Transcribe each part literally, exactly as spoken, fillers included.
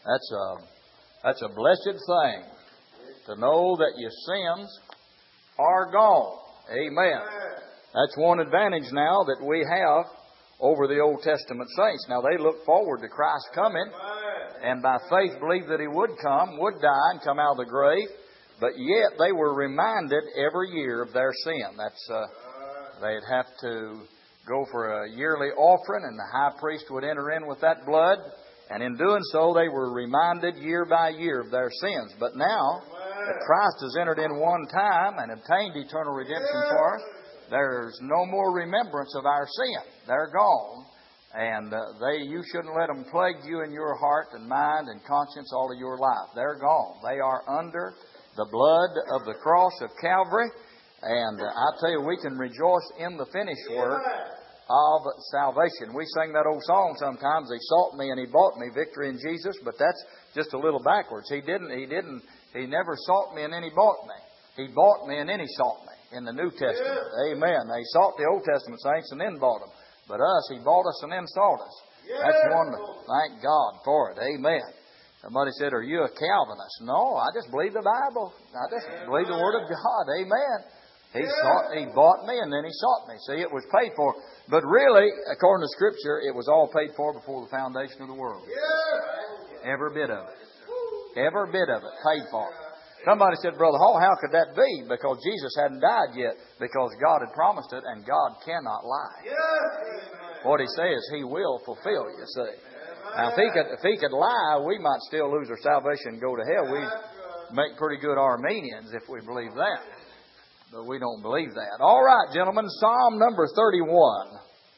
That's a, that's a blessed thing to know that your sins are gone. Amen. That's one advantage now that we have over the Old Testament saints. Now they look forward to Christ coming and by faith believed that He would come, would die and come out of the grave. But yet they were reminded every year of their sin. That's uh, they'd have to go for a yearly offering, and the high priest would enter in with that blood. And in doing so, they were reminded year by year of their sins. But now that Christ has entered in one time and obtained eternal redemption for us, there's no more remembrance of our sin. They're gone. And uh, they, you shouldn't let them plague you in your heart and mind and conscience all of your life. They're gone. They are under the blood of the cross of Calvary. And uh, I tell you, we can rejoice in the finished work of salvation. We sing that old song sometimes, He sought me and He bought me, victory in Jesus, but that's just a little backwards. He didn't, He didn't, He never sought me and then He bought me. He bought me and then He sought me in the New Testament. Yeah. Amen. They sought the Old Testament saints and then bought them. But us, He bought us and then sought us. Yeah. That's wonderful. Thank God for it. Amen. Somebody said, are you a Calvinist? No, I just believe the Bible. I just Amen. Believe the Word of God. Amen. He sought, He bought me and then He sought me. See, it was paid for. But really, according to Scripture, it was all paid for before the foundation of the world. Every bit of it. Every bit of it paid for. Somebody said, Brother Hall, how could that be? Because Jesus hadn't died yet. Because God had promised it and God cannot lie. What He says, He will fulfill, you see. Now, if He could, if He could lie, we might still lose our salvation and go to hell. We'd make pretty good Armenians if we believe that. But we don't believe that. All right, gentlemen, Psalm number thirty-one.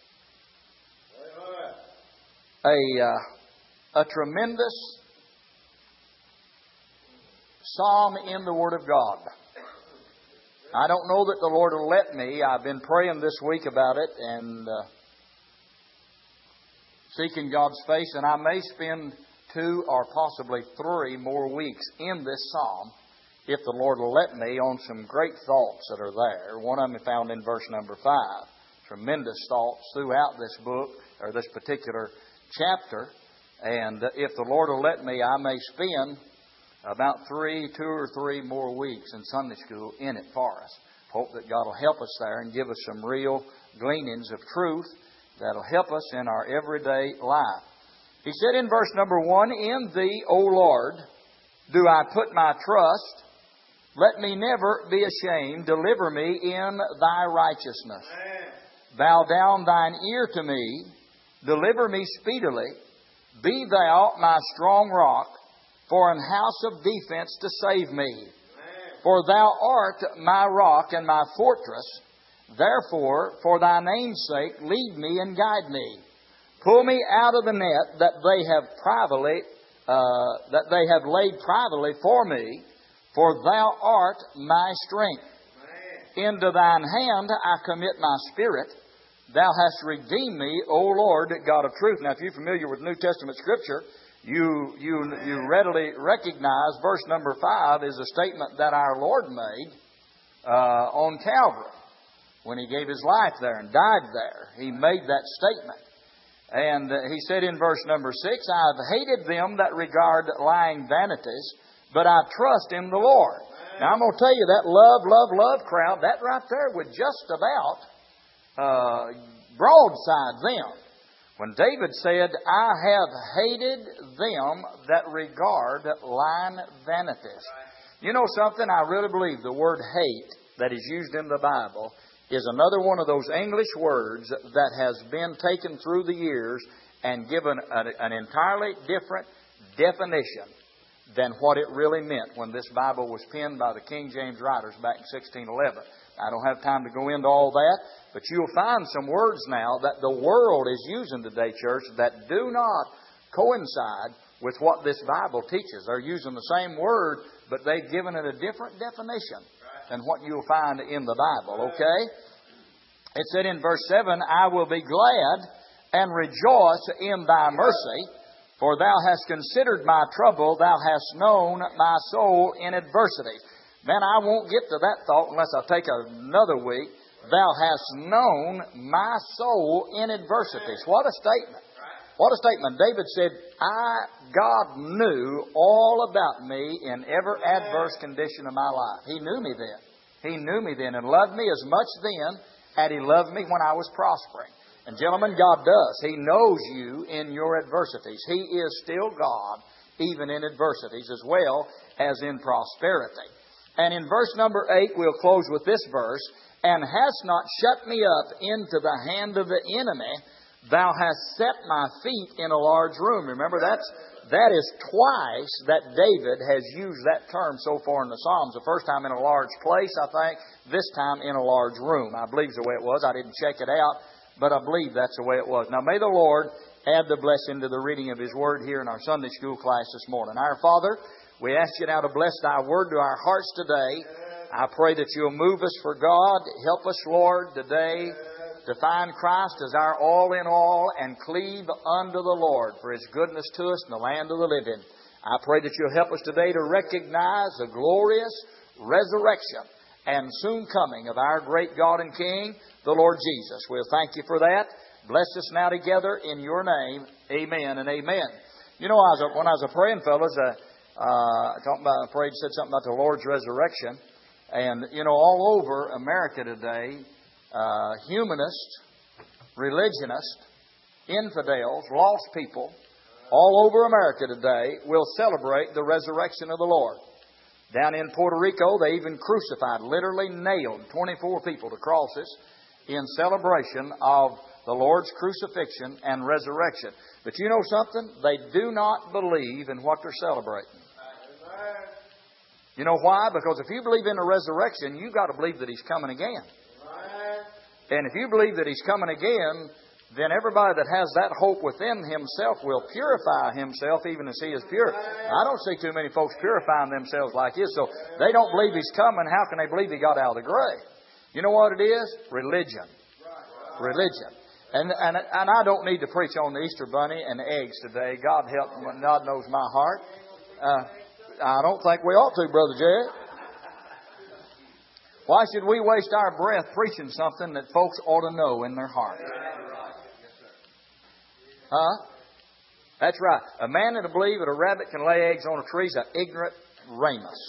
A, uh, a tremendous psalm in the Word of God. I don't know that the Lord will let me. I've been praying this week about it and uh, seeking God's face, and I may spend two or possibly three more weeks in this psalm, if the Lord will let me, on some great thoughts that are there. One of them is found in verse number five. Tremendous thoughts throughout this book, or this particular chapter. And if the Lord will let me, I may spend about three, two or three more weeks in Sunday school in it for us. Hope that God will help us there and give us some real gleanings of truth that'll help us in our everyday life. He said in verse number one, in Thee, O Lord, do I put my trust. Let me never be ashamed. Deliver me in Thy righteousness. Amen. Bow down Thine ear to me. Deliver me speedily. Be Thou my strong rock, for an house of defense to save me. Amen. For Thou art my rock and my fortress. Therefore, for Thy name's sake, lead me and guide me. Pull me out of the net that they have privately, uh, that they have laid privately for me. For Thou art my strength. Amen. Into Thine hand I commit my spirit. Thou hast redeemed me, O Lord, God of truth. Now, if you're familiar with New Testament Scripture, you you you readily recognize verse number five is a statement that our Lord made uh, on Calvary when He gave His life there and died there. He made that statement. And uh, He said in verse number six, I have hated them that regard lying vanities, but I trust in the Lord. Amen. Now, I'm going to tell you that love, love, love crowd, that right there would just about uh, broadside them. When David said, I have hated them that regard lying vanities. You know something? I really believe the word hate that is used in the Bible is another one of those English words that has been taken through the years and given a, an entirely different definition than what it really meant when this Bible was penned by the King James writers back in sixteen eleven. I don't have time to go into all that, but you'll find some words now that the world is using today, church, that do not coincide with what this Bible teaches. They're using the same word, but they've given it a different definition than what you'll find in the Bible, okay? It said in verse seven, I will be glad and rejoice in Thy mercy, for Thou hast considered my trouble, Thou hast known my soul in adversity. Then I won't get to that thought unless I take another week. Thou hast known my soul in adversities. What a statement. What a statement. David said, I, God knew all about me in every adverse condition of my life. He knew me then. He knew me then and loved me as much then as He loved me when I was prospering. And gentlemen, God does. He knows you in your adversities. He is still God, even in adversities, as well as in prosperity. And in verse number eight, we'll close with this verse. And hast not shut me up into the hand of the enemy, thou hast set my feet in a large room. Remember, that's, that is twice that David has used that term so far in the Psalms. The first time in a large place, I think. This time in a large room. I believe it's the way it was. I didn't check it out, but I believe that's the way it was. Now, may the Lord add the blessing to the reading of His Word here in our Sunday school class this morning. Our Father, we ask You now to bless Thy Word to our hearts today. I pray that You'll move us for God. Help us, Lord, today to find Christ as our all in all and cleave unto the Lord for His goodness to us in the land of the living. I pray that You'll help us today to recognize the glorious resurrection and soon coming of our great God and King, the Lord Jesus. We'll thank You for that. Bless us now together in Your name. Amen and amen. You know, I was, when I was a praying, fellas, uh, uh, talking about, I prayed, said something about the Lord's resurrection. And, you know, all over America today, uh, humanists, religionists, infidels, lost people, all over America today will celebrate the resurrection of the Lord. Down in Puerto Rico, they even crucified, literally nailed twenty-four people to crosses in celebration of the Lord's crucifixion and resurrection. But you know something? They do not believe in what they're celebrating. You know why? Because if you believe in the resurrection, you've got to believe that He's coming again. And if you believe that He's coming again, then everybody that has that hope within himself will purify himself even as He is pure. I don't see too many folks purifying themselves like this. So they don't believe He's coming. How can they believe He got out of the grave? You know what it is? Religion. Religion. And, and, and I don't need to preach on the Easter bunny and eggs today. God help me. God knows my heart. Uh, I don't think we ought to, Brother Jared. Why should we waste our breath preaching something that folks ought to know in their heart? Huh? That's right. A man that'll believe that a rabbit can lay eggs on a tree is an ignorant ramus.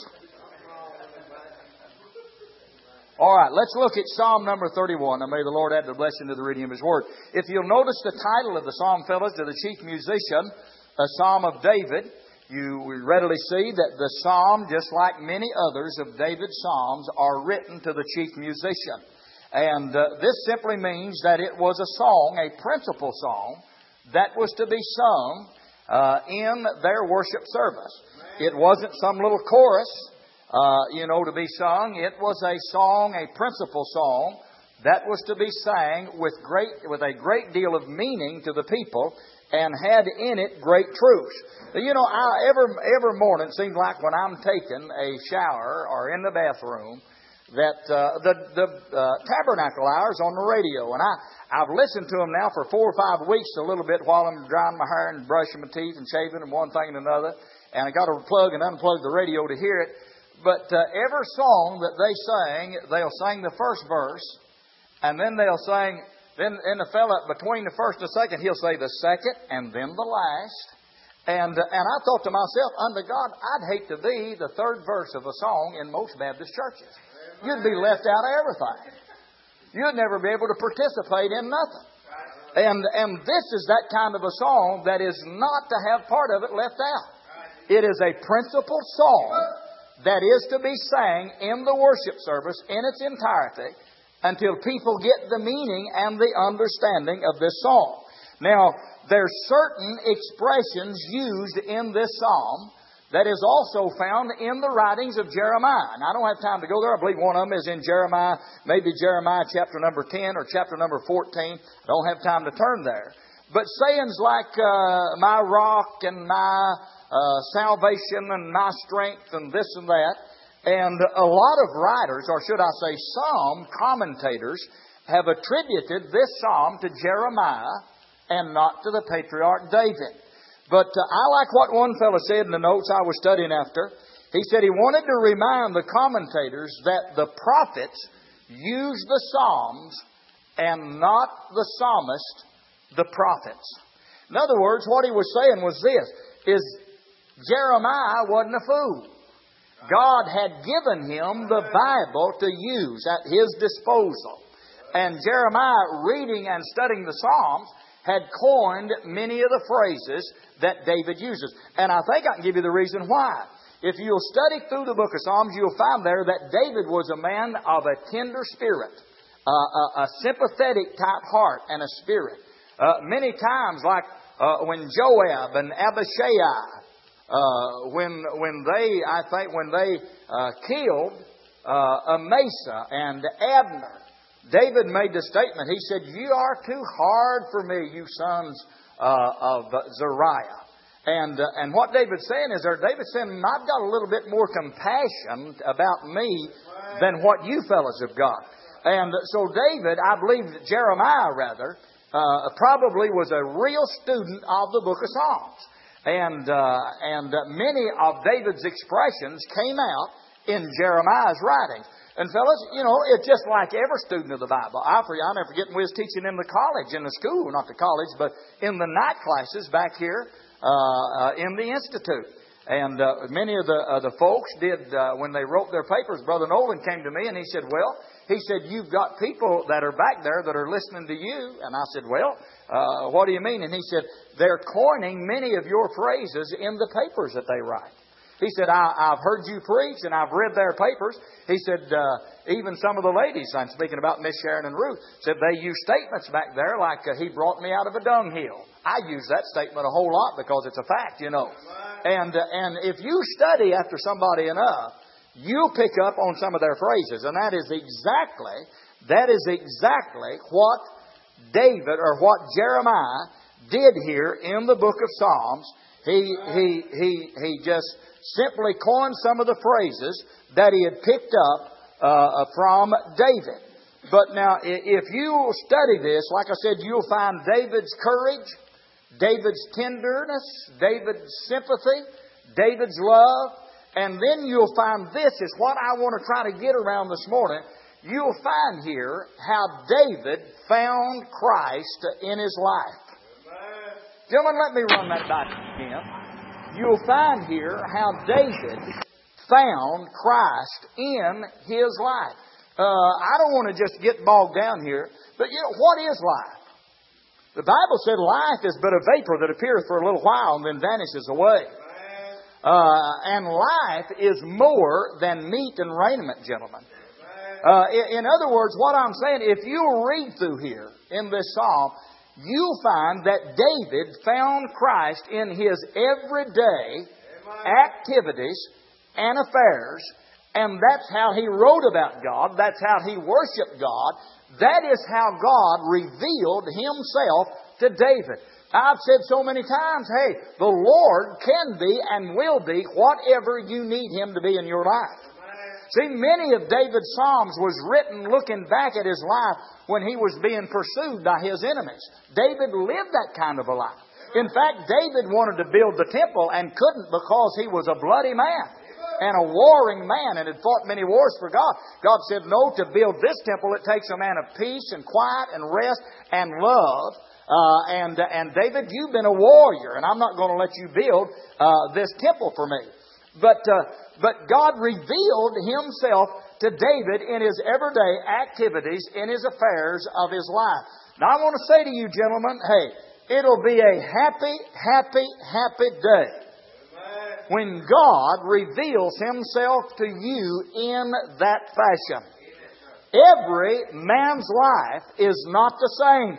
All right, let's look at Psalm number thirty-one. And may the Lord add the blessing to the reading of His Word. If you'll notice the title of the Psalm, fellas, to the chief musician, a Psalm of David, you readily see that the Psalm, just like many others of David's Psalms, are written to the chief musician. And uh, this simply means that it was a song, a principal song, that was to be sung uh, in their worship service. It wasn't some little chorus, uh, you know, to be sung. It was a song, a principal song, that was to be sang with great, with a great deal of meaning to the people, and had in it great truths. You know, I, every every morning, it seems like when I'm taking a shower or in the bathroom, that uh, the the uh, tabernacle hour is on the radio, and I I've listened to them now for four or five weeks, a little bit while I'm drying my hair and brushing my teeth and shaving and one thing and another, and I got to plug and unplug the radio to hear it. But uh, every song that they sing, they'll sing the first verse, and then they'll sing. Then, then the fella between the first and the second, he'll say the second and then the last. And uh, and I thought to myself, unto God, I'd hate to be the third verse of a song in most Baptist churches. You'd be left out of everything. You'd never be able to participate in nothing. And and this is that kind of a song that is not to have part of it left out. It is a principal song that is to be sang in the worship service in its entirety, until people get the meaning and the understanding of this psalm. Now, there's certain expressions used in this psalm that is also found in the writings of Jeremiah. And I don't have time to go there. I believe one of them is in Jeremiah, maybe Jeremiah chapter number ten or chapter number fourteen. I don't have time to turn there. But sayings like, uh, my rock and my uh, salvation and my strength and this and that, and a lot of writers, or should I say some commentators, have attributed this psalm to Jeremiah and not to the patriarch David. But uh, I like what one fellow said in the notes I was studying after. He said he wanted to remind the commentators that the prophets used the psalms and not the psalmist, the prophets. In other words, what he was saying was this, is Jeremiah wasn't a fool. God had given him the Bible to use at his disposal. And Jeremiah, reading and studying the Psalms, had coined many of the phrases that David uses. And I think I can give you the reason why. If you'll study through the book of Psalms, you'll find there that David was a man of a tender spirit, uh, a, a sympathetic type heart and a spirit. Uh, many times, like uh, when Joab and Abishai, uh, when when they, I think, when they uh, killed uh, Amasa and Abner, David made the statement. He said, "You are too hard for me, you sons uh, of Zeruiah." And uh, and what David's saying is, there, David's saying, "I've got a little bit more compassion about me than what you fellas have got." And so David, I believe that Jeremiah rather, uh, probably was a real student of the book of Psalms. And uh, and uh, many of David's expressions came out in Jeremiah's writings. And fellas, you know, it's just like every student of the Bible. I forget, I'll never forget when we was teaching in the college, in the school, not the college, but in the night classes back here uh, uh, in the Institute. And uh, many of the uh, the folks did, uh, when they wrote their papers, Brother Nolan came to me and he said, well, he said, you've got people that are back there that are listening to you. And I said, well, uh, what do you mean? And he said, they're coining many of your phrases in the papers that they write. He said, I, I've heard you preach and I've read their papers. He said, uh, even some of the ladies, I'm speaking about Miss Sharon and Ruth, said they use statements back there like, uh, he brought me out of a dunghill. I use that statement a whole lot because it's a fact, you know. And, uh, and if you study after somebody enough, you'll pick up on some of their phrases. And that is exactly, that is exactly what David or what Jeremiah did here in the book of Psalms. He, he, he, he just simply coined some of the phrases that he had picked up uh, from David. But now, if you study this, like I said, you'll find David's courage, David's tenderness, David's sympathy, David's love, and then you'll find this is what I want to try to get around this morning. You'll find here how David found Christ in his life. Gentlemen, let me run that back again. You'll find here how David found Christ in his life. Uh, I don't want to just get bogged down here, but you know, what is life? The Bible said life is but a vapor that appeareth for a little while and then vanishes away. Uh, and life is more than meat and raiment, gentlemen. Uh, in, in other words, what I'm saying, if you read through here in this psalm, you'll find that David found Christ in his everyday activities and affairs. And that's how he wrote about God. That's how he worshiped God. That is how God revealed himself to David. I've said so many times, hey, the Lord can be and will be whatever you need him to be in your life. See, many of David's Psalms was written looking back at his life when he was being pursued by his enemies. David lived that kind of a life. In fact, David wanted to build the temple and couldn't because he was a bloody man and a warring man and had fought many wars for God. God said, no, to build this temple it takes a man of peace and quiet and rest and love. Uh, and, and David, you've been a warrior and I'm not going to let you build uh, this temple for me. But uh, but God revealed himself to David in his everyday activities, in his affairs of his life. Now I want to say to you gentlemen, hey, it'll be a happy, happy, happy day when God reveals himself to you in that fashion. Every man's life is not the same.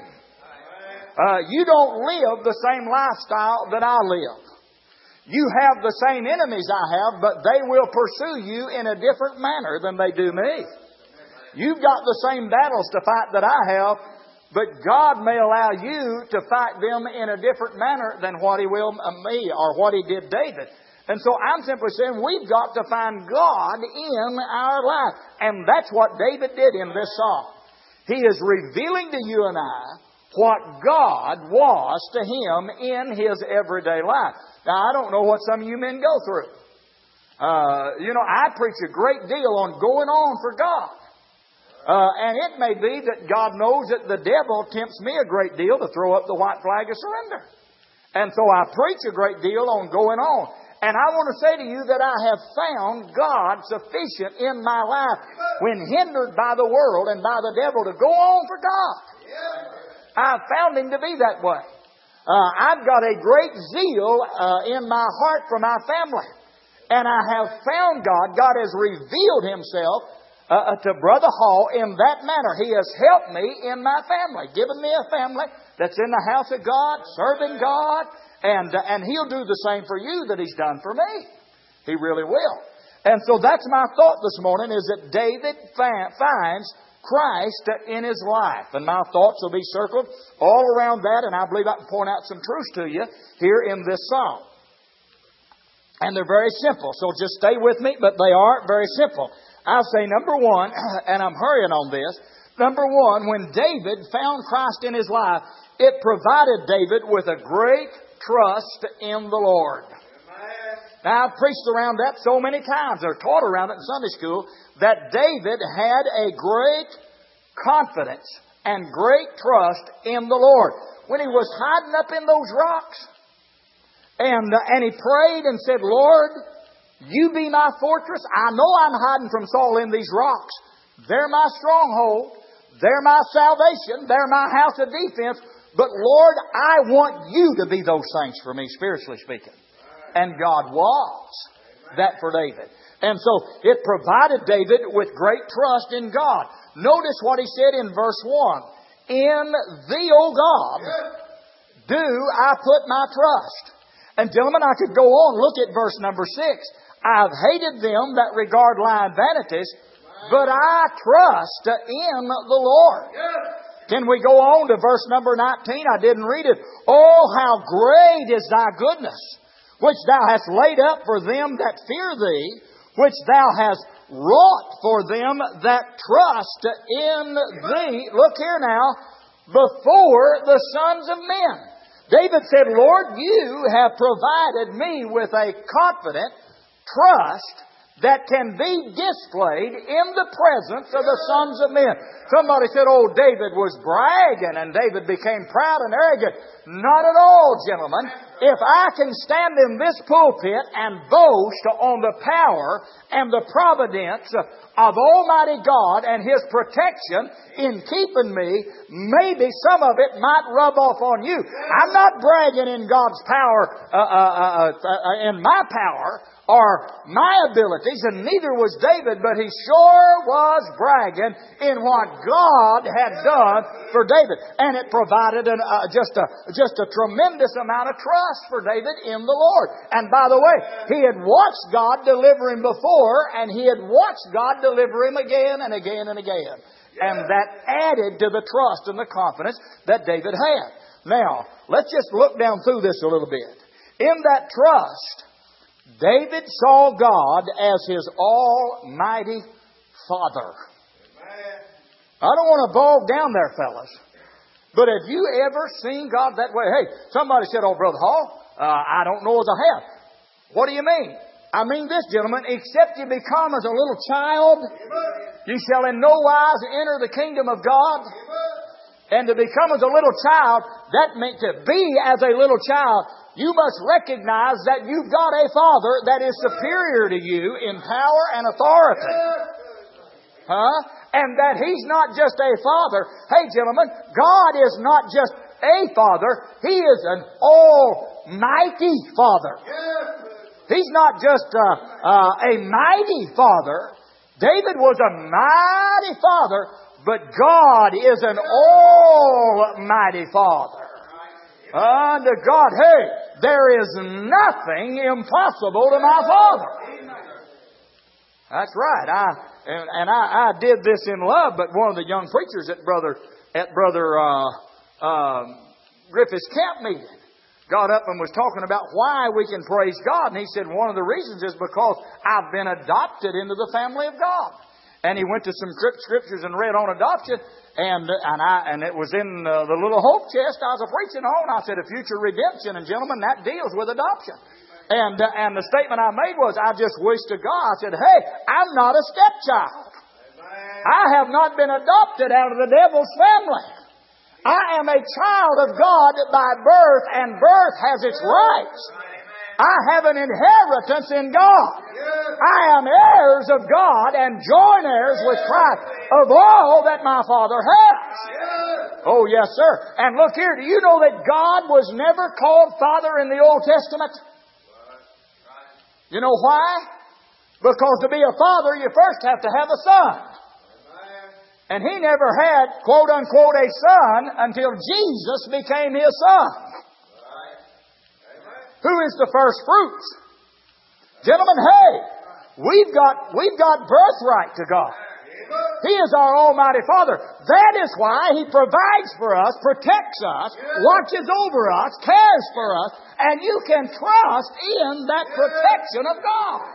Uh, you don't live the same lifestyle that I live. You have the same enemies I have, but they will pursue you in a different manner than they do me. You've got the same battles to fight that I have, but God may allow you to fight them in a different manner than what He will me or what He did David. And so I'm simply saying we've got to find God in our life. And that's what David did in this psalm. He is revealing to you and I what God was to him in his everyday life. Now, I don't know what some of you men go through. Uh, you know, I preach a great deal on going on for God. Uh, and it may be that God knows that the devil tempts me a great deal to throw up the white flag of surrender. And so I preach a great deal on going on. And I want to say to you that I have found God sufficient in my life when hindered by the world and by the devil to go on for God. I've found Him to be that way. Uh, I've got a great zeal uh, in my heart for my family. And I have found God. God has revealed Himself uh, to Brother Hall in that manner. He has helped me in my family, given me a family that's in the house of God, serving God. And, uh, and He'll do the same for you that He's done for me. He really will. And so that's my thought this morning, is that David fa- finds Christ in his life. And my thoughts will be circled all around that, and I believe I can point out some truths to you here in this psalm. And they're very simple, so just stay with me, but they are very simple. I'll say number one, and I'm hurrying on this, number one, when David found Christ in his life, it provided David with a great trust in the Lord. Now, I've preached around that so many times, or taught around it in Sunday school, that David had a great confidence and great trust in the Lord. When he was hiding up in those rocks, and, uh, and he prayed and said, Lord, You be my fortress. I know I'm hiding from Saul in these rocks. They're my stronghold. They're my salvation. They're my house of defense. But Lord, I want You to be those things for me, spiritually speaking. And God was that for David. And so it provided David with great trust in God. Notice what he said in verse one. In Thee, O God, do I put my trust. And gentlemen, I could go on. Look at verse number six. I've hated them that regard lying vanities, but I trust in the Lord. Can we go on to verse number nineteen? I didn't read it. Oh, how great is Thy goodness, which Thou hast laid up for them that fear Thee, which Thou hast wrought for them that trust in Thee. Look here now. Before the sons of men. David said, Lord, You have provided me with a confident trust that can be displayed in the presence of the sons of men. Somebody said, oh, David was bragging and David became proud and arrogant. Not at all, gentlemen. If I can stand in this pulpit and boast on the power and the providence of Almighty God and His protection in keeping me, maybe some of it might rub off on you. I'm not bragging in God's power, uh, uh, uh, uh, in my power, or my abilities, and neither was David, but he sure was bragging in what God had done for David. And it provided an, uh, just, a, just a tremendous amount of trust for David in the Lord. And by the way, he had watched God deliver him before, and he had watched God deliver him again and again and again. And that added to the trust and the confidence that David had. Now, let's just look down through this a little bit. In that trust, David saw God as his almighty Father. I don't want to bog down there, fellas. But have you ever seen God that way? Hey, somebody said, oh, Brother Hall, uh, I don't know as I have. What do you mean? I mean this, gentlemen, except you become as a little child, you shall in no wise enter the kingdom of God. And to become as a little child, that meant to be as a little child, you must recognize that you've got a Father that is superior to you in power and authority. Huh? And that He's not just a Father. Hey, gentlemen, God is not just a Father. He is an almighty Father. He's not just uh, uh, a mighty Father. David was a mighty Father, but God is an almighty Father. Unto God, hey, there is nothing impossible to my Father. That's right. I and, and I, I did this in love, but one of the young preachers at brother at brother uh, uh, Griffith's camp meeting got up and was talking about why we can praise God, and he said one of the reasons is because I've been adopted into the family of God. And he went to some scriptures and read on adoption, and and I and it was in uh, the little hope chest I was preaching on. I said a future redemption, and gentlemen, that deals with adoption. And uh, and the statement I made was, I just wish to God, I said, hey, I'm not a stepchild. I have not been adopted out of the devil's family. I am a child of God by birth, and birth has its rights. I have an inheritance in God. I am heirs of God and joint heirs with Christ of all that my Father has. Oh, yes, sir. And look here, do you know that God was never called Father in the Old Testament? You know why? Because to be a father, you first have to have a son. And He never had, quote unquote, a son until Jesus became His son. Who is the first fruits? Gentlemen, hey, we've got, we've got birthright to God. He is our Almighty Father. That is why He provides for us, protects us, watches over us, cares for us, and you can trust in that protection of God.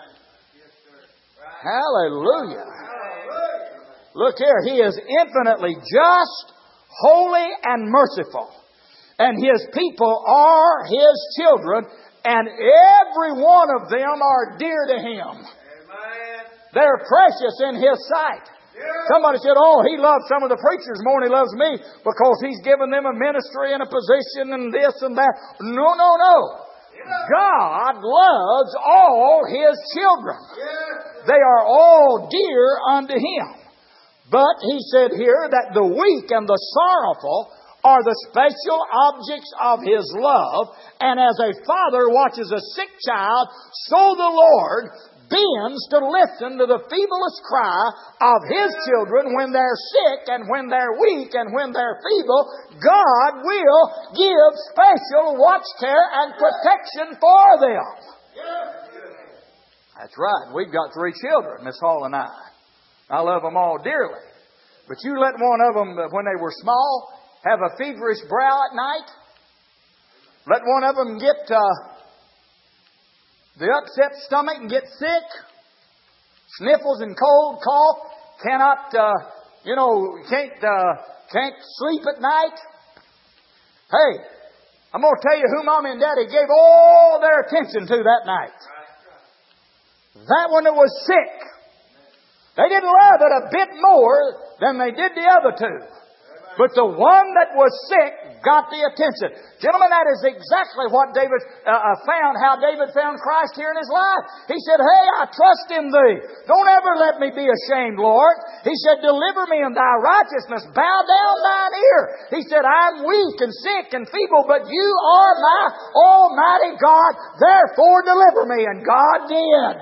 Hallelujah. Look here, He is infinitely just, holy, and merciful. And His people are His children, and every one of them are dear to Him. They're precious in His sight. Somebody said, oh, He loves some of the preachers more than He loves me because He's given them a ministry and a position and this and that. No, no, no. God loves all His children. They are all dear unto Him. But He said here that the weak and the sorrowful are the special objects of His love. And as a father watches a sick child, so the Lord bends to listen to the feeblest cry of His children when they're sick and when they're weak and when they're feeble. God will give special watch care and protection for them. That's right. We've got three children, Miss Hall and I. I love them all dearly. But you let one of them, when they were small, have a feverish brow at night. Let one of them get uh, the upset stomach and get sick. Sniffles and cold, cough. Cannot, uh, you know, can't, uh, can't sleep at night. Hey, I'm going to tell you who Mommy and Daddy gave all their attention to that night. That one that was sick. They didn't love it a bit more than they did the other two. But the one that was sick got the attention. Gentlemen, that is exactly what David uh, found, how David found Christ here in his life. He said, hey, I trust in Thee. Don't ever let me be ashamed, Lord. He said, deliver me in Thy righteousness. Bow down Thine ear. He said, I'm weak and sick and feeble, but You are my Almighty God. Therefore deliver me. And God did.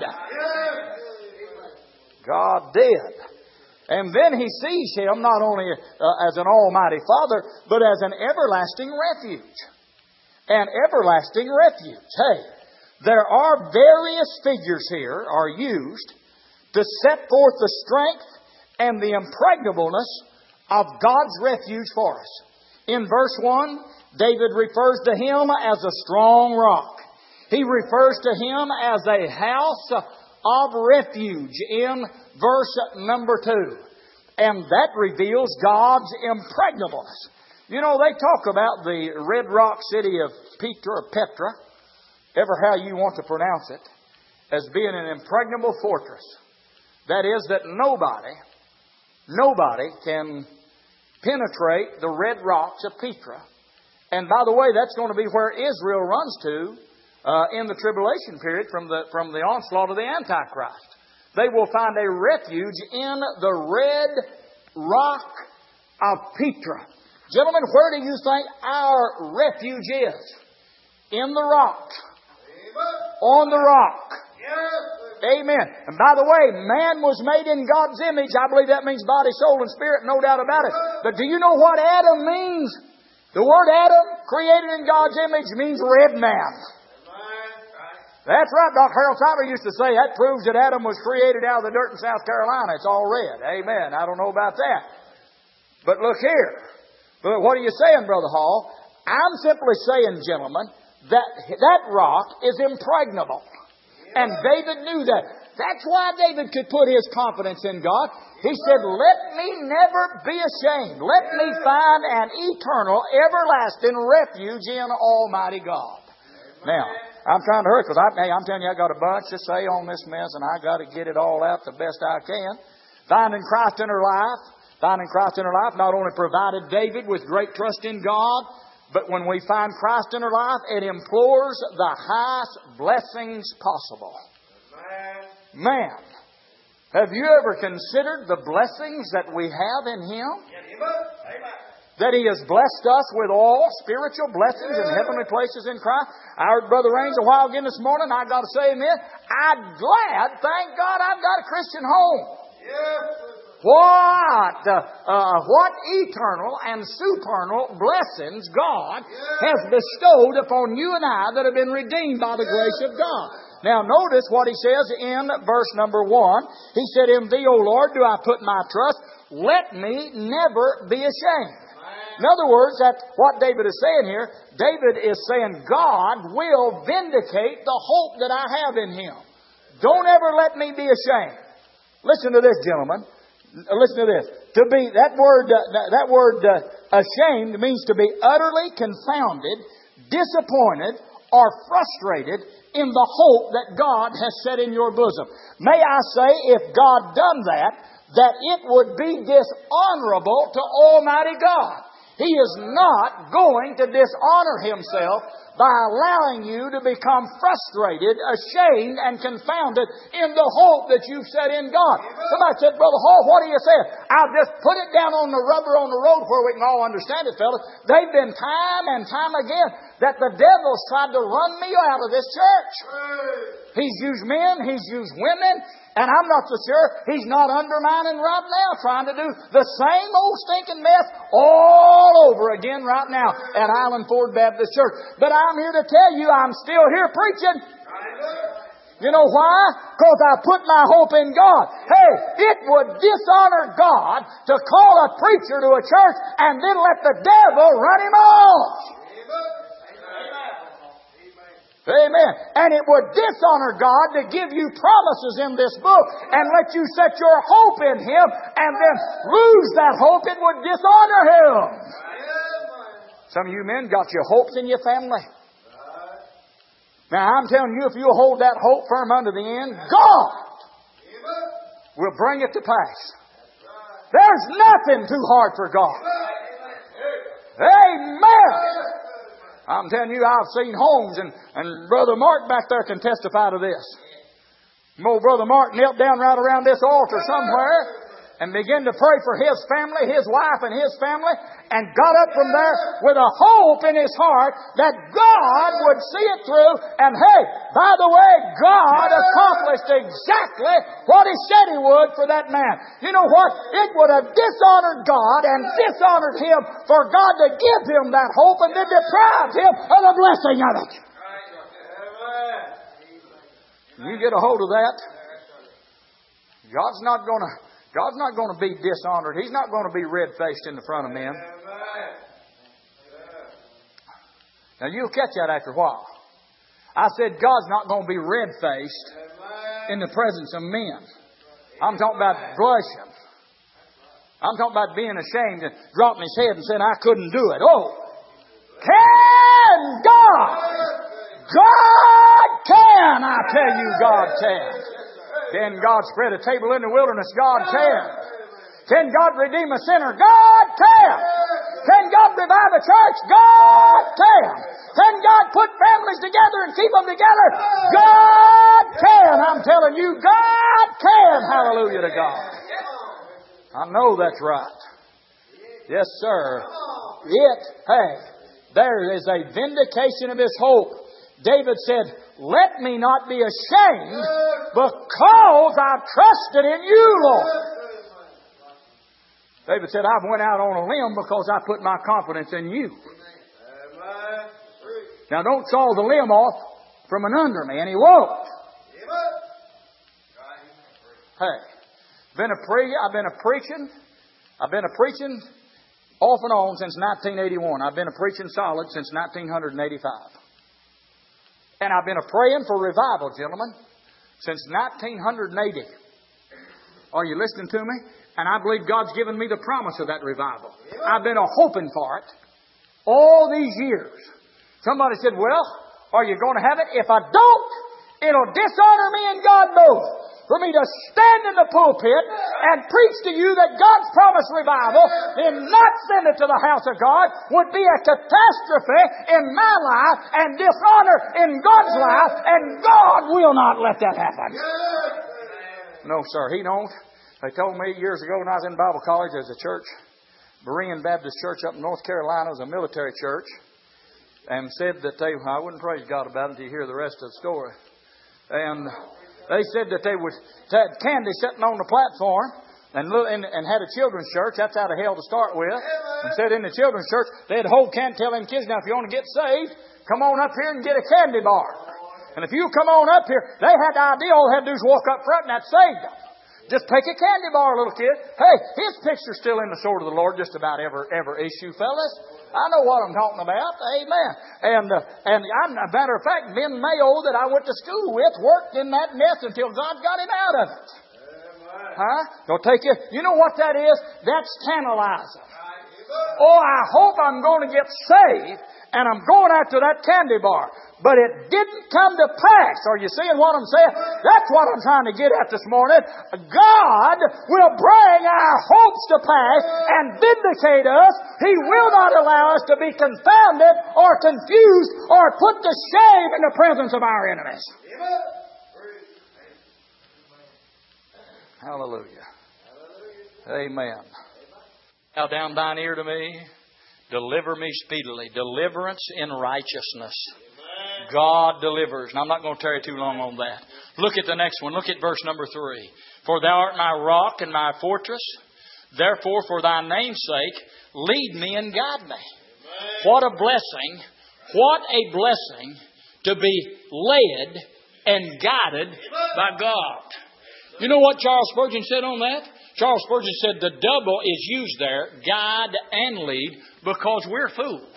God did. And then He sees Him not only uh, as an Almighty Father, but as an everlasting refuge. An everlasting refuge. Hey, there are various figures here are used to set forth the strength and the impregnableness of God's refuge for us. In verse one, David refers to Him as a strong rock. He refers to Him as a house of refuge in verse number two. And that reveals God's impregnableness. You know, they talk about the red rock city of Petra or Petra, ever how you want to pronounce it, as being an impregnable fortress. That is, that nobody, nobody can penetrate the red rocks of Petra. And by the way, that's going to be where Israel runs to uh, in the tribulation period from the, from the onslaught of the Antichrist. They will find a refuge in the red rock of Petra. Gentlemen, where do you think our refuge is? In the rock. On the rock. Amen. And by the way, man was made in God's image. I believe that means body, soul, and spirit, no doubt about it. But do you know what Adam means? The word Adam, created in God's image, means red man. That's right. Doctor Harold Tyler used to say that proves that Adam was created out of the dirt in South Carolina. It's all red. Amen. I don't know about that. But look here. But what are you saying, Brother Hall? I'm simply saying, gentlemen, that that rock is impregnable. And David knew that. That's why David could put his confidence in God. He said, let me never be ashamed. Let me find an eternal, everlasting refuge in Almighty God. Now, I'm trying to hurry because I, hey, I'm telling you, I got a bunch to say on this mess, and I got to get it all out the best I can. Finding Christ in her life, Finding Christ in her life not only provided David with great trust in God, but when we find Christ in our life, it implores the highest blessings possible. Man, have you ever considered the blessings that we have in Him? That He has blessed us with all spiritual blessings in heavenly places in Christ. I heard Brother Raines a while again this morning. I got to say Amen. I'm glad, thank God, I've got a Christian home. What, uh, uh, what eternal and supernal blessings God has bestowed upon you and I that have been redeemed by the grace of God. Now notice what He says in verse number one. He said, In Thee, O Lord, do I put my trust. Let me never be ashamed. In other words, that's what David is saying here. David is saying God will vindicate the hope that I have in Him. Don't ever let me be ashamed. Listen to this, gentlemen. Listen to this. To be that word, uh, that word uh, ashamed means to be utterly confounded, disappointed, or frustrated in the hope that God has set in your bosom. May I say, if God done that, that it would be dishonorable to Almighty God. He is not going to dishonor Himself by allowing you to become frustrated, ashamed, and confounded in the hope that you've set in God. Somebody said, Brother Hall, what are you saying? I'll just put it down on the rubber on the road where we can all understand it, fellas. They've been time and time again that the devil's tried to run me out of this church. He's used men, he's used women, and I'm not so sure he's not undermining right now, trying to do the same old stinking mess all over again right now at Island Ford Baptist Church. But I'm here to tell you I'm still here preaching. You know why? Because I put my hope in God. Hey, it would dishonor God to call a preacher to a church and then let the devil run him off. Amen. And it would dishonor God to give you promises in this book and let you set your hope in Him and then lose that hope. It would dishonor Him. Some of you men got your hopes in your family. Now I'm telling you, if you hold that hope firm unto the end, God will bring it to pass. There's nothing too hard for God. Amen. I'm telling you, I've seen homes, and, and Brother Mark back there can testify to this. Old Brother Mark knelt down right around this altar somewhere and began to pray for his family, his wife and his family, and got up from there with a hope in his heart that God would see it through. And hey, by the way, God accomplished exactly what He said He would for that man. You know what? It would have dishonored God and dishonored him for God to give him that hope and then deprive him of the blessing of it. You get a hold of that, God's not going to God's not going to be dishonored. He's not going to be red-faced in the front of men. Now, you'll catch that after a while. I said God's not going to be red-faced in the presence of men. I'm talking about blushing. I'm talking about being ashamed and dropping his head and saying, I couldn't do it. Oh, can God? God can. I tell you, God can. Can God spread a table in the wilderness? God can. Can God redeem a sinner? God can. Can God revive a church? God can. Can God put families together and keep them together? God can. I'm telling you, God can. Hallelujah to God. I know that's right. Yes, sir. It, hey, there is a vindication of His hope. David said, let me not be ashamed because I've trusted in you, Lord. David said, I went out on a limb because I put my confidence in you. Now don't saw the limb off from an under me, and he won't. Hey, been a pre- I've been a preaching, I've been a preaching off and on since nineteen eighty-one. I've been a preaching solid since nineteen eighty-five. And I've been a praying for revival, gentlemen, since nineteen eighty. Are you listening to me? And I believe God's given me the promise of that revival. I've been a hoping for it all these years. Somebody said, well, are you going to have it? If I don't, it'll dishonor me and God both. for me to stand in the pulpit and preach to you that God's promised revival and not send it to the house of God would be a catastrophe in my life and dishonor in God's life, and God will not let that happen. No, sir, He don't. They told me years ago when I was in Bible college, there's a church, Berean Baptist Church up in North Carolina. It was a military church. And said that they, I wouldn't praise God about it until you hear the rest of the story. And they said that they would had candy sitting on the platform and, and, and had a children's church. That's out of hell to start with. And said in the children's church, they'd hold candy, tell them kids, now if you want to get saved, come on up here and get a candy bar. And if you come on up here, they had the idea all they had to do is walk up front and that saved them. Just take a candy bar, little kid. Hey, his picture's still in the sword of the Lord just about every, every issue, fellas. I know what I'm talking about. Amen. And uh, and I'm, a matter of fact, Ben Mayo that I went to school with worked in that mess until God got him out of it. Amen. Huh? Don't take it. You know what that is? That's tantalizing. Oh, I hope I'm going to get saved and I'm going after that candy bar. But it didn't come to pass. Are you seeing what I'm saying? That's what I'm trying to get at this morning. God will bring our hopes to pass and vindicate us. He will not allow us to be confounded or confused or put to shame in the presence of our enemies. Hallelujah. Amen. Bow down thine ear to me. Deliver me speedily. Deliverance in righteousness. God delivers. And I'm not going to tarry too long on that. Look at the next one. Look at verse number three. For thou art my rock and my fortress. Therefore, for thy name's sake, lead me and guide me. What a blessing. What a blessing to be led and guided by God. You know what Charles Spurgeon said on that? Charles Spurgeon said the double is used there, guide and lead, because we're fools.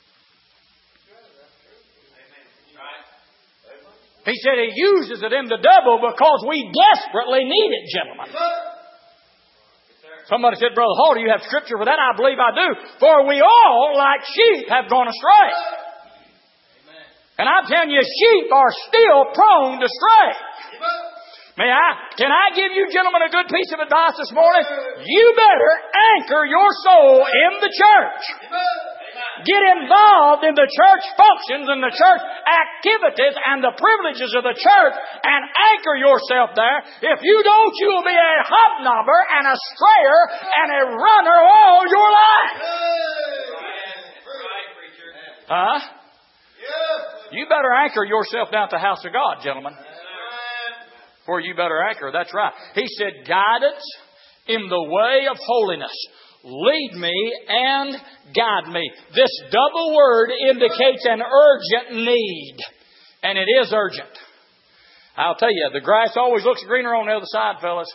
He said He uses it in the double because we desperately need it, gentlemen. Somebody said, Brother Hall, do you have scripture for that? I believe I do. For we all, like sheep, have gone astray. And I'm telling you, sheep are still prone to stray. May I, can I give you gentlemen a good piece of advice this morning? You better anchor your soul in the church. Get involved in the church functions and the church activities and the privileges of the church and anchor yourself there. If you don't, you will be a hobnobber and a strayer and a runner all your life. Huh? You better anchor yourself down at the house of God, gentlemen. For you better anchor. That's right. He said, guidance in the way of holiness. Lead me and guide me. This double word indicates an urgent need. And it is urgent. I'll tell you, the grass always looks greener on the other side, fellas.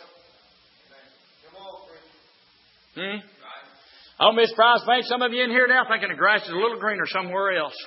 Hmm? I don't be surprised if ain't some of you in here now thinking the grass is a little greener somewhere else.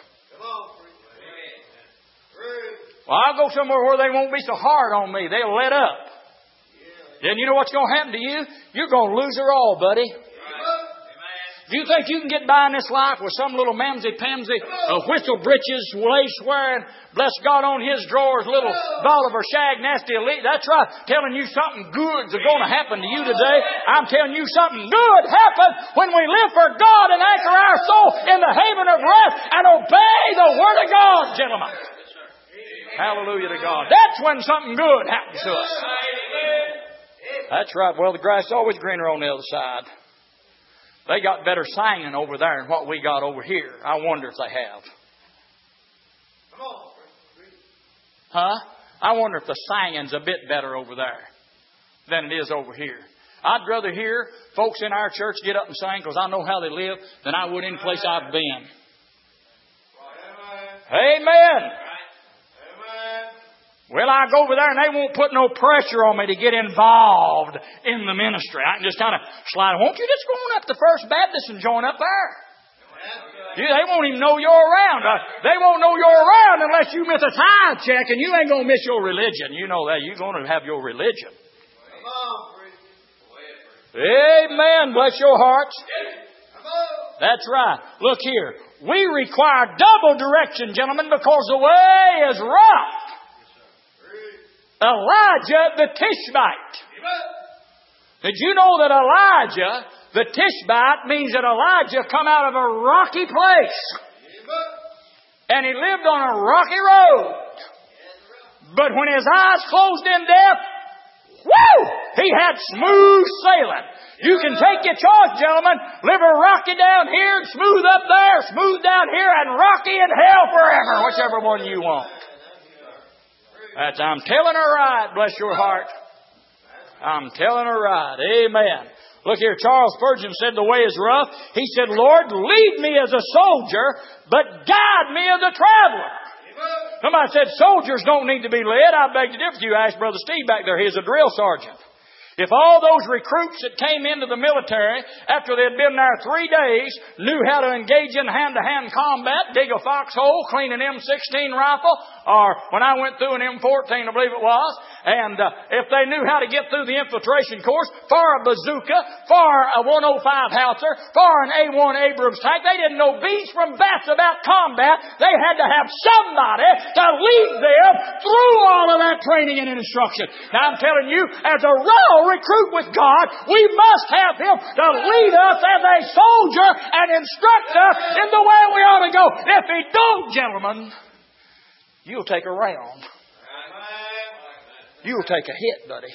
Well, I'll go somewhere where they won't be so hard on me. They'll let up. Then you know what's going to happen to you? You're going to lose her all, buddy. Do you think you can get by in this life with some little mamsy-pamsy, uh, whistle britches, lace wearing, bless God on his drawers, little Bolivar shag nasty elite? That's right. Telling you something good's going to happen to you today. I'm telling you something good happens when we live for God and anchor our soul in the haven of rest and obey the Word of God, gentlemen. Hallelujah to God. That's when something good happens to us. That's right. Well, the grass is always greener on the other side. They got better singing over there than what we got over here. I wonder if they have. Huh? I wonder if the singing's a bit better over there than it is over here. I'd rather hear folks in our church get up and sing because I know how they live than I would any place I've been. Amen. Well, I go over there and they won't put no pressure on me to get involved in the ministry. I can just kind of slide. Won't you just go on up to First Baptist and join up there? Yeah, they won't even know you're around. Uh, they won't know you're around unless you miss a tithe check, and you ain't going to miss your religion. You know that. You're going to have your religion. Amen. Bless your hearts. That's right. Look here. We require double direction, gentlemen, because the way is rough. Elijah the Tishbite. Did you know that Elijah the Tishbite means that Elijah come out of a rocky place? And he lived on a rocky road. But when his eyes closed in death, whoo! He had smooth sailing. You can take your choice, gentlemen. Live a rocky down here and smooth up there, smooth down here and rocky in hell forever. Whichever one you want. That's, I'm telling her right, bless your heart. I'm telling her right. Amen. Look here, Charles Spurgeon said the way is rough. He said, Lord, lead me as a soldier, but guide me as a traveler. Somebody said soldiers don't need to be led. I beg to differ with you. Ask Brother Steve back there. He's a drill sergeant. If all those recruits that came into the military after they had been there three days knew how to engage in hand-to-hand combat, dig a foxhole, clean an M sixteen rifle, or when I went through an M fourteen, I believe it was, and uh, if they knew how to get through the infiltration course, fire a bazooka, fire a one oh five howitzer, fire an A one Abrams tank, they didn't know beats from bats about combat. They had to have somebody to lead them through all of that training and instruction. Now I'm telling you, as a raw recruit with God, we must have Him to lead us as a soldier and instruct us in the way we ought to go. If He don't, gentlemen, you'll take a round. You'll take a hit, buddy.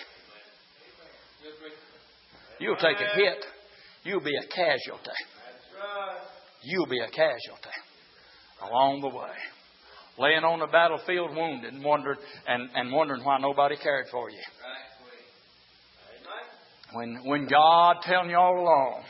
You'll take a hit. You'll be a casualty. You'll be a casualty along the way. Laying on the battlefield wounded and wondering, and, and wondering why nobody cared for you. When, when God telling you all along,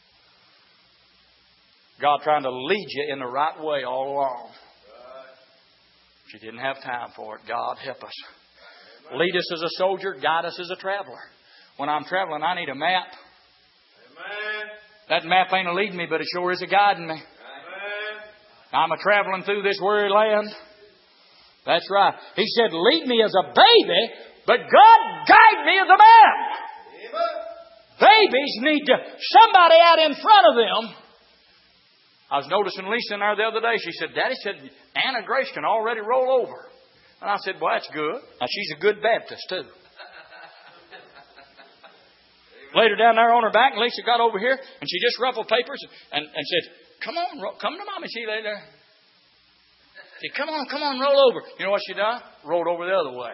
God trying to lead you in the right way all along. But you didn't have time for it. God help us. Lead us as a soldier, guide us as a traveler. When I'm traveling, I need a map. Amen. That map ain't a leading me, but it sure is a guiding me. Amen. I'm a traveling through this weary land. That's right. He said, lead me as a baby, but God guide me as a man. Babies need to, somebody out in front of them. I was noticing Lisa in there the other day. She said, Daddy said, Anna Grace can already roll over. And I said, well, that's good. Now, she's a good Baptist, too. Laid her down there on her back, and Lisa got over here, and she just ruffled papers and, and said, come on, ro- come to Mommy. She lay there. She said, come on, come on, roll over. You know what she done? Rolled over the other way.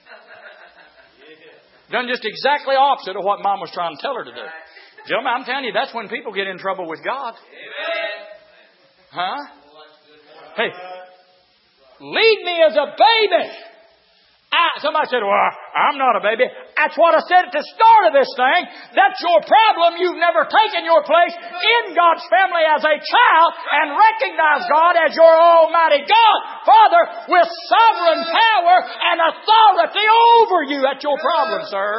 Done just exactly opposite of what Mom was trying to tell her to do. Gentlemen, I'm telling you, that's when people get in trouble with God. Huh? Hey, lead me as a baby. I, somebody said, well, I'm not a baby. That's what I said at the start of this thing. That's your problem. You've never taken your place in God's family as a child and recognized God as your Almighty God, Father, with sovereign power and authority over you. That's your problem, sir.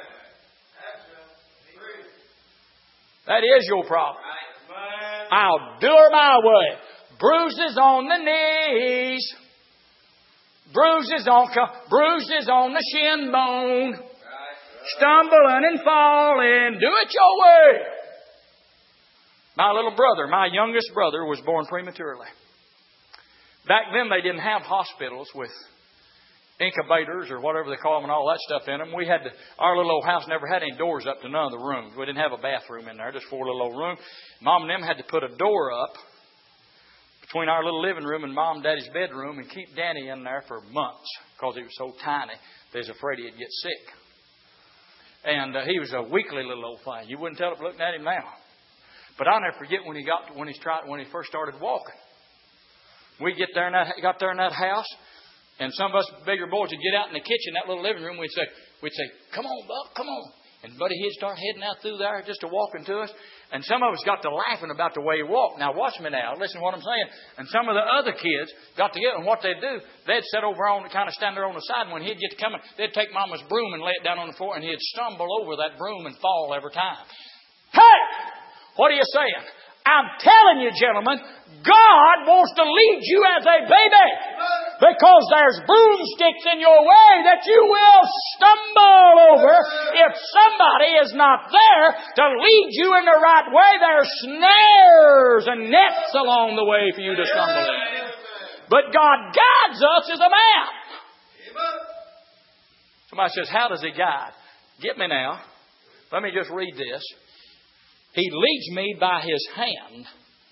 That is your problem. I'll do her my way. Bruises on the knees. Bruises on, bruises on the shin bone. Stumbling and falling. Do it your way. My little brother, my youngest brother, was born prematurely. Back then they didn't have hospitals with incubators or whatever they call them and all that stuff in them. We had to, our little old house never had any doors up to none of the rooms. We didn't have a bathroom in there, just four little old rooms. Mom and them had to put a door up between our little living room and Mom and Daddy's bedroom and keep Danny in there for months because he was so tiny they was afraid he'd get sick. And uh, he was a weakly little old thing. You wouldn't tell it looking at him now. But I'll never forget when he got to, when he tried when he first started walking. We get there in that got there in that house, and some of us bigger boys would get out in the kitchen, that little living room. We'd say, we'd say, "Come on, Buck, come on." And Buddy, he'd start heading out through there just to walking to us. And some of us got to laughing about the way he walked. Now, watch me now. Listen to what I'm saying. And some of the other kids got together. And what they'd do, they'd sit over on, kind of stand there on the side. And when he'd get to coming, they'd take Mama's broom and lay it down on the floor. And he'd stumble over that broom and fall every time. Hey! What are you saying? I'm telling you, gentlemen, God wants to lead you as a baby. Because there's broomsticks in your way that you will stumble over. If somebody is not there to lead you in the right way, there's snares and nets along the way for you to stumble in. But God guides us as a man. Somebody says, how does He guide? Get me now. Let me just read this. He leads me by His hand,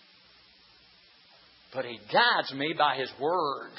but He guides me by His Word.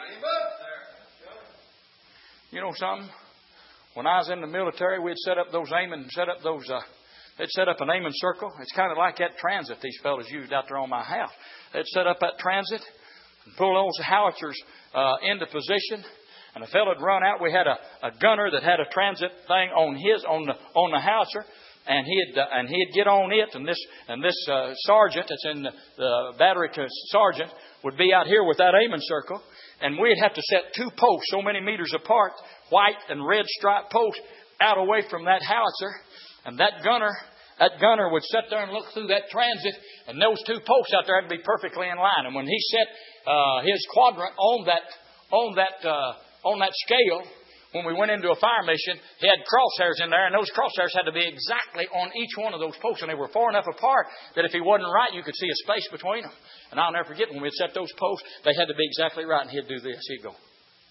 You know something? When I was in the military, we'd set up those aiming, set up those, uh, they'd set up an aiming circle. It's kind of like that transit these fellas used out there on my house. They'd set up that transit and pull those howitzers uh, into position. And a fellow would run out. We had a, a gunner that had a transit thing on his on the on the howitzer, and he'd uh, and he'd get on it. And this and this uh, sergeant that's in the, the battery sergeant would be out here with that aiming circle, and we'd have to set two posts so many meters apart, white and red striped posts, out away from that howitzer. And that gunner, that gunner would sit there and look through that transit, and those two posts out there had to be perfectly in line. And when he set uh, his quadrant on that on that uh, on that scale, when we went into a fire mission, he had crosshairs in there, and those crosshairs had to be exactly on each one of those posts, and they were far enough apart that if he wasn't right, you could see a space between them. And I'll never forget when we'd set those posts, they had to be exactly right, and he'd do this. He'd go.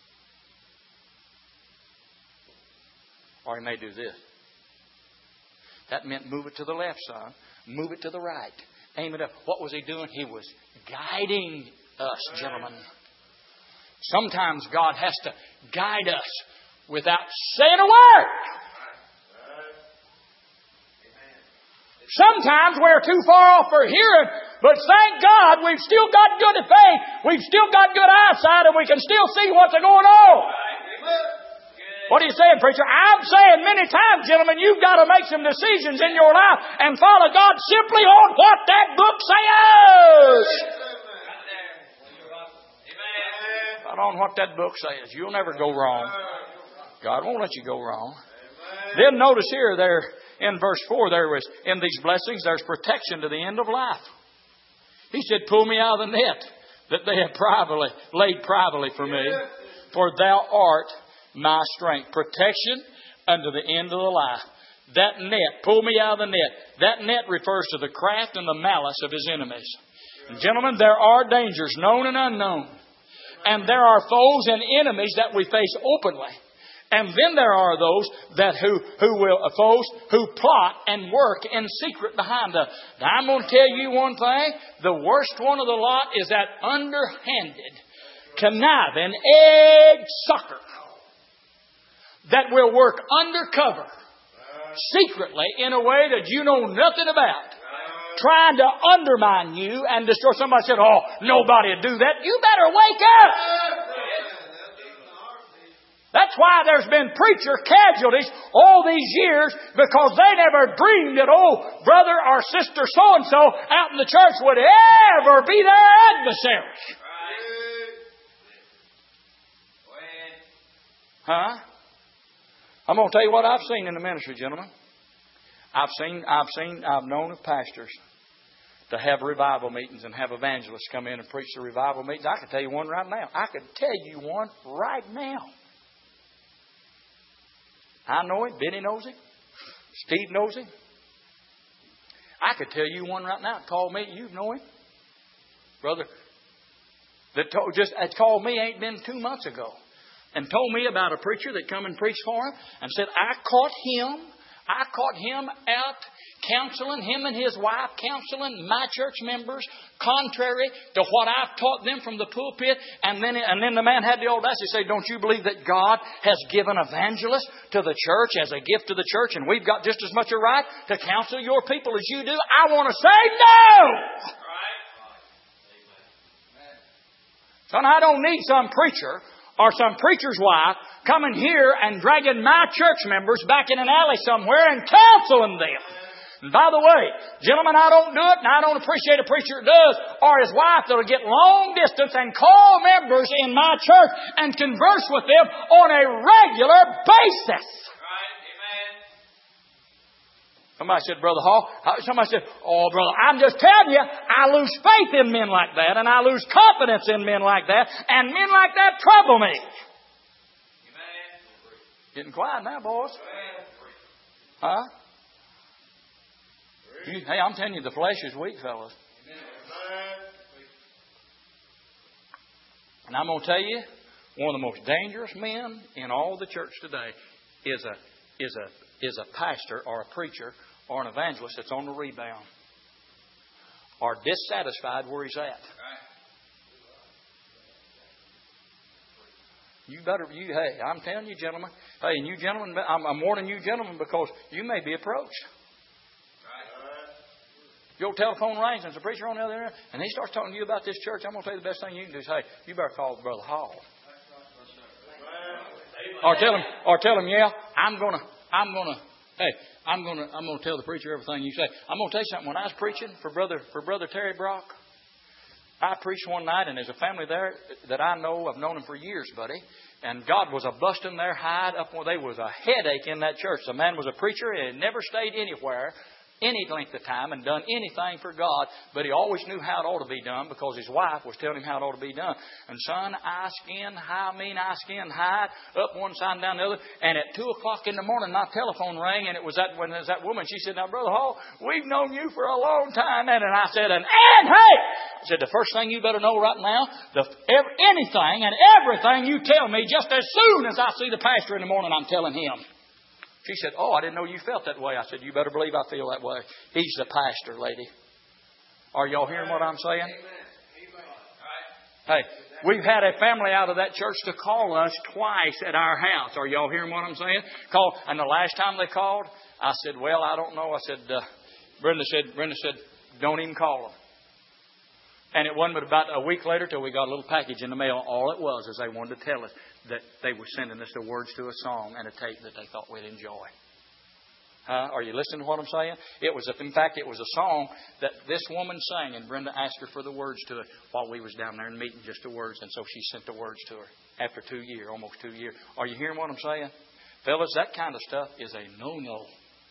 Or he may do this. That meant move it to the left, son. Move it to the right. Aim it up. What was he doing? He was guiding us, gentlemen. Sometimes God has to guide us without saying a word. Sometimes we're too far off for hearing, but thank God we've still got good faith. We've still got good eyesight, and we can still see what's going on. What are you saying, preacher? I'm saying many times, gentlemen, you've got to make some decisions in your life and follow God simply on what that book says. Not on what that book says. You'll never go wrong. God won't let you go wrong. Then notice here, there in verse four, there was, in these blessings, there's protection to the end of life. He said, pull me out of the net that they have privately, laid privately for me. For thou art my strength. Protection unto the end of the life. That net, pull me out of the net. That net refers to the craft and the malice of his enemies. And gentlemen, there are dangers known and unknown. And there are foes and enemies that we face openly. And then there are those that who, who will, uh, foes who plot and work in secret behind us. Now I'm going to tell you one thing. The worst one of the lot is that underhanded, conniving, egg sucker that will work undercover, secretly, in a way that you know nothing about, trying to undermine you and destroy. Somebody said, oh, nobody will do that. You better wake up. That's why there's been preacher casualties all these years, because they never dreamed that, oh, brother or sister so-and-so out in the church would ever be their adversary. Huh? I'm going to tell you what I've seen in the ministry, gentlemen. I've seen, I've seen, I've known of pastors to have revival meetings and have evangelists come in and preach the revival meetings. I could tell you one right now. I could tell you one right now. I know him. Benny knows him. Steve knows him. I could tell you one right now. Call me. You know him, brother. That told, just that called me ain't been two months ago, and told me about a preacher that come and preached for him, and said I caught him. I caught him out counseling, him and his wife counseling my church members contrary to what I've taught them from the pulpit. And then, and then the man had the audacity to say, don't you believe that God has given evangelists to the church as a gift to the church, and we've got just as much a right to counsel your people as you do? I want to say no! Son, I don't need some preacher or some preacher's wife coming here and dragging my church members back in an alley somewhere and counseling them. And by the way, gentlemen, I don't do it, and I don't appreciate a preacher that does, or his wife that'll get long distance and call members in my church and converse with them on a regular basis. Right, amen. Somebody said, Brother Hall, somebody said, oh, brother, I'm just telling you, I lose faith in men like that, and I lose confidence in men like that, and men like that trouble me. Amen. Getting quiet now, boys. Huh? You, hey, I'm telling you, the flesh is weak, fellas. And I'm going to tell you, one of the most dangerous men in all the church today is a is a is a pastor or a preacher or an evangelist that's on the rebound or dissatisfied where he's at. You better, you, hey, I'm telling you, gentlemen. Hey, and you gentlemen, I'm, I'm warning you, gentlemen, because you may be approached. Your telephone rings and there's a preacher on the other end, and he starts talking to you about this church. I'm going to tell you the best thing you can do is, hey, you better call Brother Hall. Or tell him, or tell him, yeah, I'm going to, I'm going to, hey, I'm going to, I'm going to tell the preacher everything you say. I'm going to tell you something. When I was preaching for Brother, for Brother Terry Brock, I preached one night, and there's a family there that I know. I've known them for years, buddy. And God was a busting their hide up where there was a headache in that church. The man was a preacher and had never stayed anywhere any length of time and done anything for God, but he always knew how it ought to be done because his wife was telling him how it ought to be done. And son, I skin high, mean I skin high, up one side and down the other. And at two o'clock in the morning, my telephone rang, and it was that when it was that woman. She said, "Now, Brother Hall, we've known you for a long time." And, and I said, "And, and hey," I said, "the first thing you better know right now, the every, anything and everything you tell me, just as soon as I see the pastor in the morning, I'm telling him." She said, "Oh, I didn't know you felt that way." I said, "You better believe I feel that way." He's the pastor, lady. Are y'all hearing what I'm saying? Hey, we've had a family out of that church to call us twice at our house. Are y'all hearing what I'm saying? Call, and the last time they called, I said, "Well, I don't know." I said, uh, Brenda said, Brenda said, "Don't even call them." And it wasn't but about a week later till we got a little package in the mail. All it was is they wanted to tell us that they were sending us the words to a song and a tape that they thought we'd enjoy. Huh? Are you listening to what I'm saying? It was, a, in fact, it was a song that this woman sang, and Brenda asked her for the words to it while we was down there in meeting, just the words, and so she sent the words to her after two years, almost two years. Are you hearing what I'm saying? Fellas, that kind of stuff is a no-no.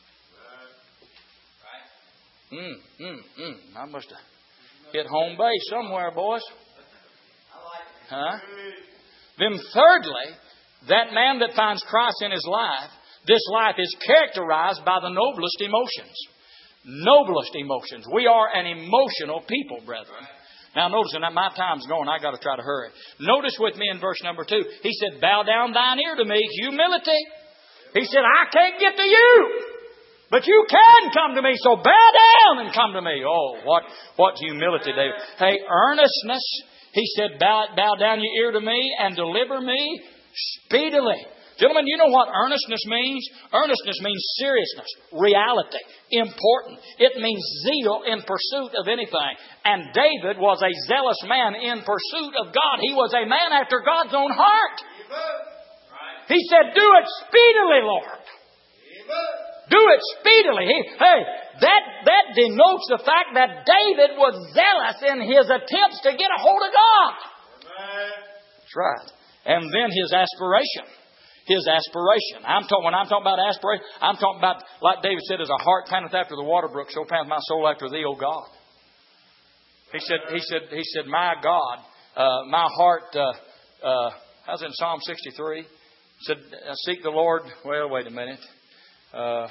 Mm, mm, mm. I must have hit home base somewhere, boys. Huh? Then thirdly, that man that finds Christ in his life, this life is characterized by the noblest emotions. Noblest emotions. We are an emotional people, brethren. Now notice, and my time's going, I got to try to hurry. Notice with me in verse number two. He said, "Bow down thine ear to me," humility. He said, "I can't get to you, but you can come to me, so bow down and come to me." Oh, what, what humility, David. Hey, earnestness. He said, bow, bow down your ear to me and deliver me speedily. Gentlemen, you know what earnestness means? Earnestness means seriousness, reality, important. It means zeal in pursuit of anything. And David was a zealous man in pursuit of God. He was a man after God's own heart. He said, "Do it speedily, Lord. Do it speedily." He, hey, that, that denotes the fact that David was zealous in his attempts to get a hold of God. That's right. And then his aspiration. His aspiration. I'm talking, when I'm talking about aspiration, I'm talking about, like David said, "As a heart panteth after the water brook, so panteth my soul after thee, O God." He said, he said, he said, "My God, uh, my heart," uh, uh, how's it in Psalm sixty-three? He said, "Seek the Lord." Well, wait a minute. Uh,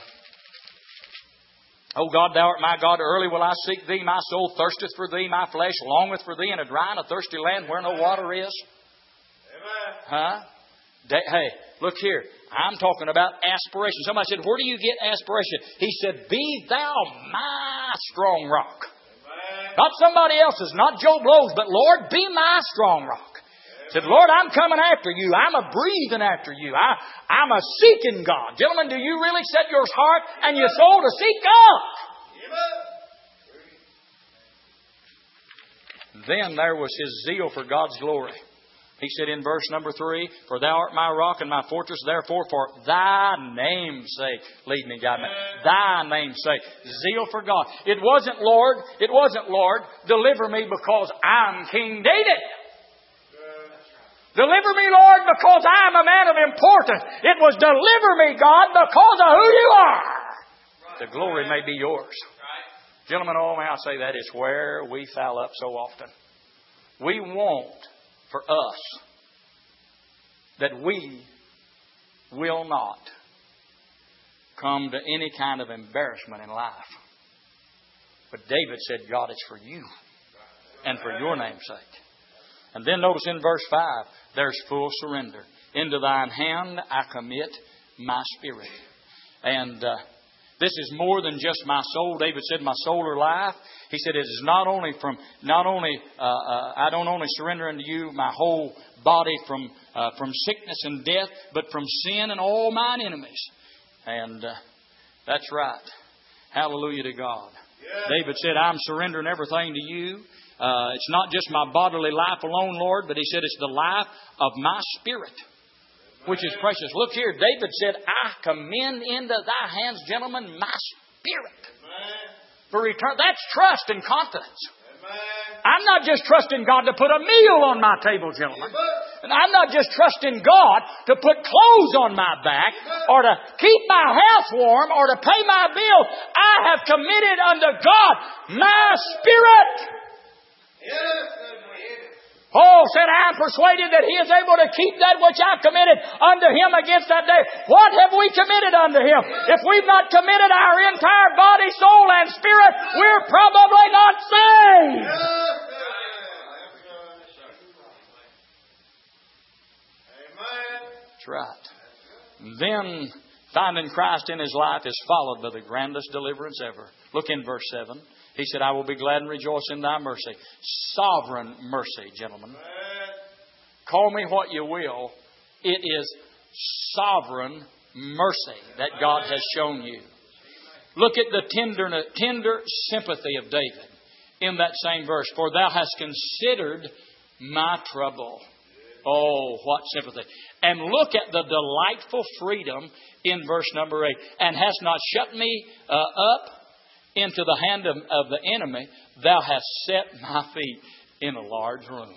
"O God, thou art my God, early will I seek thee. My soul thirsteth for thee. My flesh longeth for thee in a dry and a thirsty land where no water is." Amen. Huh? Hey, look here. I'm talking about aspiration. Somebody said, "Where do you get aspiration?" He said, "Be thou my strong rock." Amen. Not somebody else's, not Joe Blow's, but Lord, be my strong rock. He said, "Lord, I'm coming after you. I'm a breathing after you. I, I'm a seeking God." Gentlemen, do you really set your heart and your soul to seek God? Amen. Then there was his zeal for God's glory. He said in verse number three, "For thou art my rock and my fortress, therefore for thy name's sake lead me, guide me." Thy name's sake. Zeal for God. It wasn't, Lord, it wasn't, "Lord, deliver me because I'm King David. Deliver me, Lord, because I'm a man of importance." It was, "Deliver me, God, because of who you are. The glory may be yours." Gentlemen, oh, may I say that is where we foul up so often. We want for us that we will not come to any kind of embarrassment in life. But David said, "God, it's for you and for your name's sake." And then notice in verse five, there's full surrender. "Into thine hand I commit my spirit. And uh, this is more than just my soul. David said, my soul or life. He said, it is not only from, not only, uh, uh, I don't only surrender unto you my whole body from, uh, from sickness and death, but from sin and all mine enemies. And uh, that's right. Hallelujah to God. Yeah. David said, I'm surrendering everything to you. Uh, it's not just my bodily life alone, Lord, but he said it's the life of my spirit, which is precious. Look here, David said, I commend into thy hands, gentlemen, my spirit. For return. That's trust and confidence. I'm not just trusting God to put a meal on my table, gentlemen. And I'm not just trusting God to put clothes on my back or to keep my house warm or to pay my bill. I have committed unto God my spirit. Paul said, I am persuaded that He is able to keep that which I committed unto Him against that day. What have we committed unto Him? If we've not committed our entire body, soul, and spirit, we're probably not saved. That's right. Then finding Christ in his life is followed by the grandest deliverance ever. Look in verse seven. He said, I will be glad and rejoice in thy mercy. Sovereign mercy, gentlemen. Call me what you will. It is sovereign mercy that God has shown you. Look at the tender, tender sympathy of David in that same verse. For thou hast considered my trouble. Oh, what sympathy. And look at the delightful freedom in verse number eight. And hast not shut me uh, up into the hand of, of the enemy, thou hast set my feet in a large room.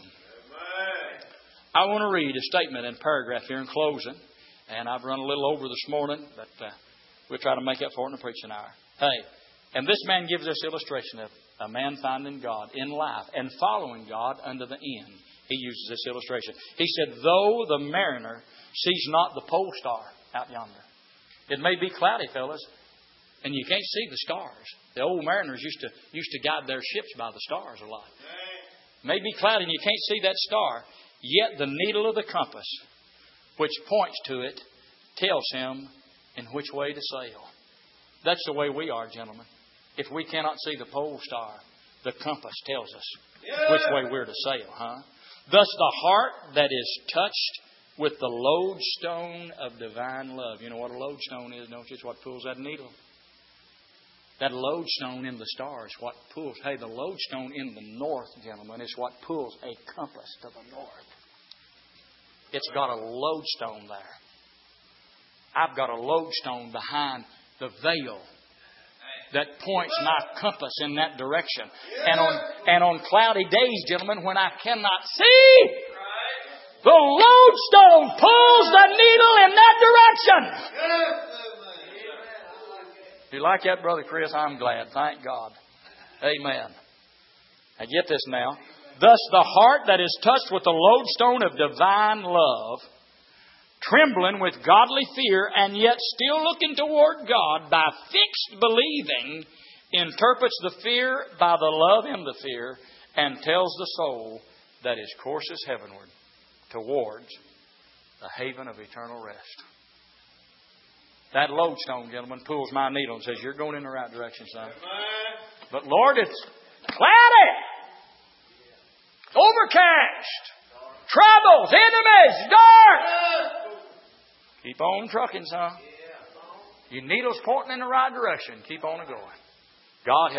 I want to read a statement and paragraph here in closing. And I've run a little over this morning, but uh, we'll try to make up for it in the preaching hour. Hey, and this man gives us illustration of a man finding God in life and following God unto the end. He uses this illustration. He said, though the mariner sees not the pole star out yonder. It may be cloudy, fellas, and you can't see the stars. The old mariners used to used to guide their ships by the stars a lot. It may be cloudy and you can't see that star. Yet the needle of the compass, which points to it, tells him in which way to sail. That's the way we are, gentlemen. If we cannot see the pole star, the compass tells us which way we're to sail, huh? Thus the heart that is touched with the lodestone of divine love. You know what a lodestone is, don't you? It's what pulls that needle. That lodestone in the star is what pulls. Hey, the lodestone in the north, gentlemen, is what pulls a compass to the north. It's got a lodestone there. I've got a lodestone behind the veil that points my compass in that direction. And on and on cloudy days, gentlemen, when I cannot see, the lodestone pulls the needle in that direction. If you like that, Brother Chris, I'm glad. Thank God. Amen. Now get this now. Thus the heart that is touched with the lodestone of divine love, trembling with godly fear, and yet still looking toward God by fixed believing, interprets the fear by the love in the fear, and tells the soul that his course is heavenward towards the haven of eternal rest. That lodestone, gentlemen, pulls my needle and says, you're going in the right direction, son. But Lord, it's cloudy, overcast, troubles, enemies, dark. Keep on trucking, son. Your needle's pointing in the right direction. Keep on going. God help.